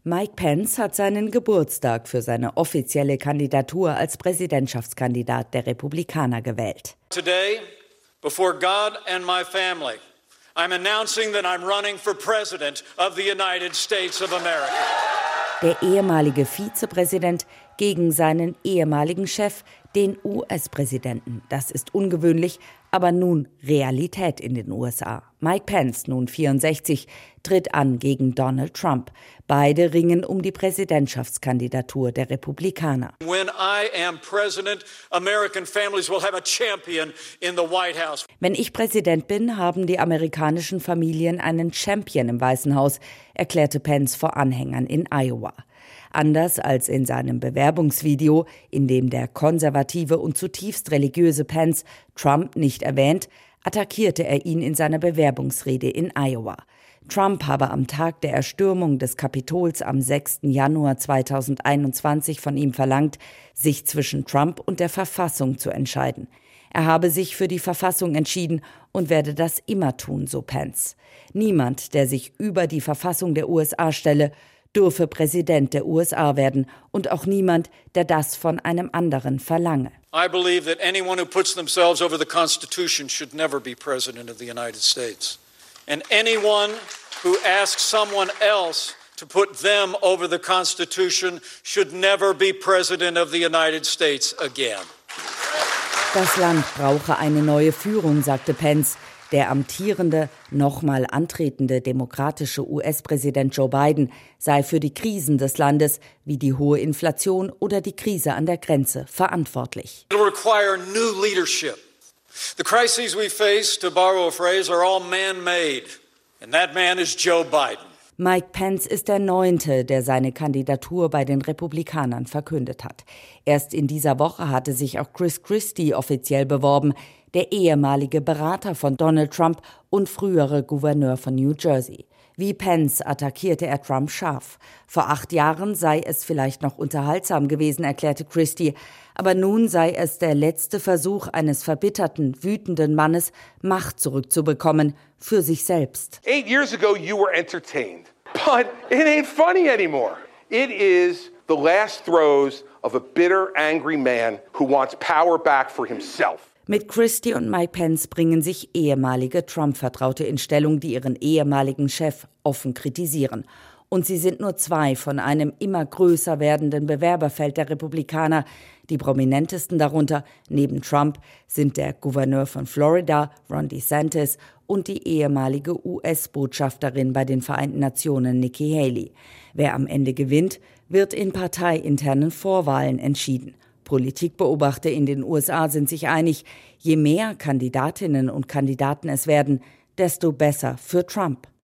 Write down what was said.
Mike Pence hat seinen Geburtstag für seine offizielle Kandidatur als Präsidentschaftskandidat der Republikaner gewählt. Today, before God and my family, I'm announcing that I'm running for President of the United States of America. Der ehemalige Vizepräsident gegen seinen ehemaligen Chef, den US-Präsidenten. Das ist ungewöhnlich, aber nun Realität in den USA. Mike Pence, nun 64, tritt an gegen Donald Trump. Beide ringen um die Präsidentschaftskandidatur der Republikaner. When I am president, American families will have a champion in the White House. Wenn ich Präsident bin, haben die amerikanischen Familien einen Champion im Weißen Haus, erklärte Pence vor Anhängern in Iowa. Anders als in seinem Bewerbungsvideo, in dem der konservative und zutiefst religiöse Pence Trump nicht erwähnt, attackierte er ihn in seiner Bewerbungsrede in Iowa. Trump habe am Tag der Erstürmung des Kapitols am 6. Januar 2021 von ihm verlangt, sich zwischen Trump und der Verfassung zu entscheiden. Er habe sich für die Verfassung entschieden und werde das immer tun, so Pence. Niemand, der sich über die Verfassung der USA stelle, dürfe Präsident der USA werden und auch niemand, der das von einem anderen verlange. I believe that anyone who puts themselves over the Constitution should never be president of the United States. And anyone who asks someone else to put them over the Constitution should never be president of the United States again. Das Land brauche eine neue Führung, sagte Pence. Der amtierende, nochmal antretende demokratische US-Präsident Joe Biden sei für die Krisen des Landes, wie die hohe Inflation oder die Krise an der Grenze, verantwortlich. It will require new leadership. The crises we face, to borrow a phrase, are all man-made. And that man is Joe Biden. Mike Pence ist der 9., der seine Kandidatur bei den Republikanern verkündet hat. Erst in dieser Woche hatte sich auch Chris Christie offiziell beworben, der ehemalige Berater von Donald Trump und frühere Gouverneur von New Jersey. Wie Pence attackierte er Trump scharf. Vor 8 Jahren sei es vielleicht noch unterhaltsam gewesen, erklärte Christie, aber nun sei es der letzte Versuch eines verbitterten, wütenden Mannes, Macht zurückzubekommen für sich selbst. 8 years ago you were entertained, but it ain't funny anymore. It is the last throes of a bitter, angry man who wants power back for himself. Mit Christie und Mike Pence bringen sich ehemalige Trump-Vertraute in Stellung, die ihren ehemaligen Chef offen kritisieren. Und sie sind nur 2 von einem immer größer werdenden Bewerberfeld der Republikaner. Die prominentesten darunter, neben Trump, sind der Gouverneur von Florida, Ron DeSantis, und die ehemalige US-Botschafterin bei den Vereinten Nationen, Nikki Haley. Wer am Ende gewinnt, wird in parteiinternen Vorwahlen entschieden. Politikbeobachter in den USA sind sich einig, je mehr Kandidatinnen und Kandidaten es werden, desto besser für Trump.